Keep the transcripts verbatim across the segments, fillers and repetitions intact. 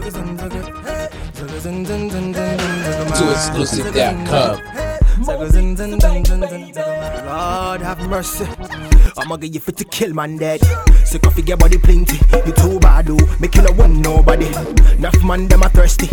To exclusive dot com. Lord have mercy. I'ma get you fit to kill man dead. Sick of your body plenty. You too bad do. Me kill a one nobody. Enough man them a thirsty.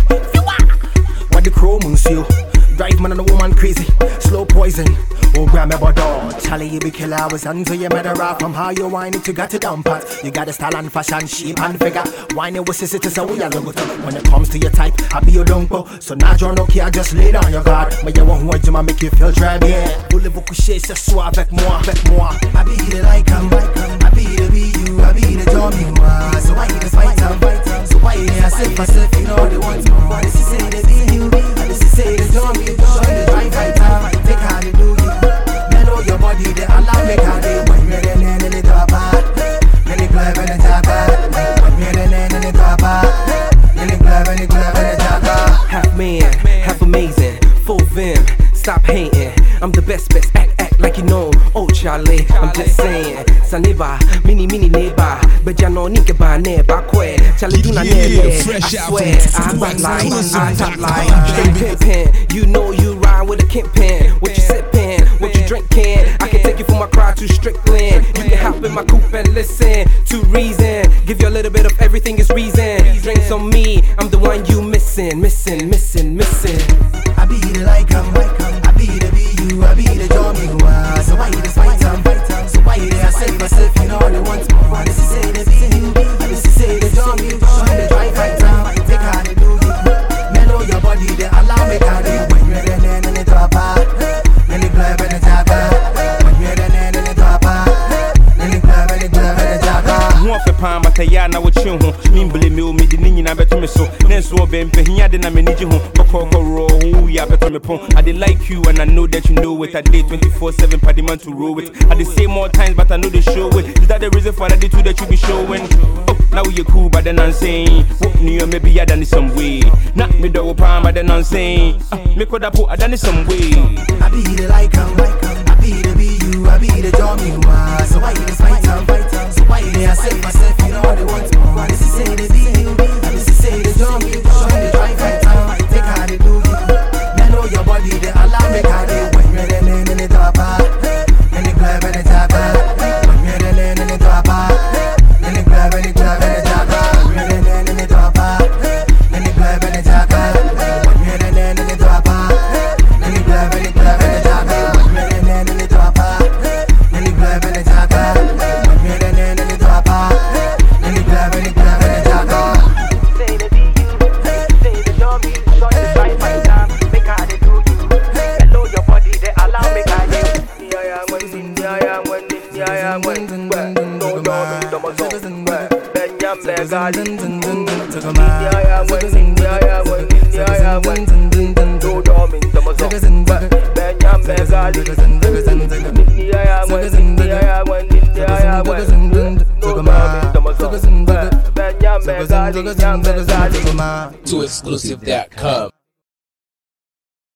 What the crow moons you? Drive man and a woman crazy. Slow poison. Oh grab me but dog. Charlie you be killer hours until you made a rap. From how you whine it you got it down pat. You got a style and fashion shape and figure. Whine it with sisters so we are look to. When it comes to your type I be your dumpo. So now you're no care just lay down your guard. Mais y'a one word to make you feel très bien. Voulez-vous coucher ce soir avec moi, avec moi. I be the like I'm I be the be you, I be the drum you are. So why you just fight them? So why you I say myself you know they want more. This is say they be you, this is say they drum you. Show the drive right time, take how they do you. Mellow your body, they allow me how they when you're the man in the top part. Then they glove and the top part. When you're the man in the top part. Then they glove and the glove and the top part. Half man, half amazing, full vim, stop hating. I'm the best, best, act, act like you know. Oh Charlie, I'm just saying. Saniba, mini, mini neighbor. But ya no nigga ba neighbor kwe. Charlie do not neighbor. I swear, I back like, I top like. Straight pimpin', you know you ride with a Kempin. What you sippin', what you drinkin'. I can take you from my crowd to Strickland. You can hop in my coupe and listen to reason. Give you a little bit of everything is reason. Drinks on me, I'm the one you missing, missing, missing, missing. I be the like I'm, I be the be you, I be the drum you are. So why you just fight them? So why you I say myself you know they want more. This is say they be you, this is say they drum you. Show the drive right down, take how they do you. Mellow your body, they allow me how they when you're the man in the top part. Then the glove and the top part. When you're the man in the top part. Then the glove and the glove and the top part. One for palm, but I yana with you. Nimble me, me, the ninja, bet me so. Next war, Ben, Pehia, then I manage you. Coco roll, ya better me pon. I did like you, and I know that you know it. I did twenty-four seven, paddy man to roll it. I did say more times, but I know they show it. Is that the reason for that the two that you be showing? Oh, now you're cool, but then I'm saying, what new maybe I done it some way. Not me double palm, but then I'm saying, uh, me could have put I done it some way. I be the like I'm, I be the be you, I be the drum you are. So why you just fight them? So why you I say myself, you know they want more. This is say they be you, this is say they drum you. Show the drive right time, take how they do you. Mellow your body, they allow me how they when you're the man in the top part. Then the glove and the top part. When you're the man in the top part. Then the glove and the glove and the top part. When you're the man in the top part. Then the glove and the top part. When you're the man in the top part. Then the glove and the glove and the top part. When you're the man in the top part. Then the glove and the top part. When you're the man in the top part. Then the glove and the glove and the top part. Say they be you, say they drum you. Show the drive right down, make how they do you. Hello your body, they allow me how you. Yeah, yeah, when, yeah, yeah, when, yeah, yeah, when. No, no, no, no, no. Then you're mega. Yeah, yeah, when, yeah, yeah, when, yeah, yeah, when. No, no, me, no, no. Then you're mega. Yeah, yeah, when, yeah, yeah, when, yeah, yeah, when. No, no, me, no, no. Then you're mega. To exclusive dot com.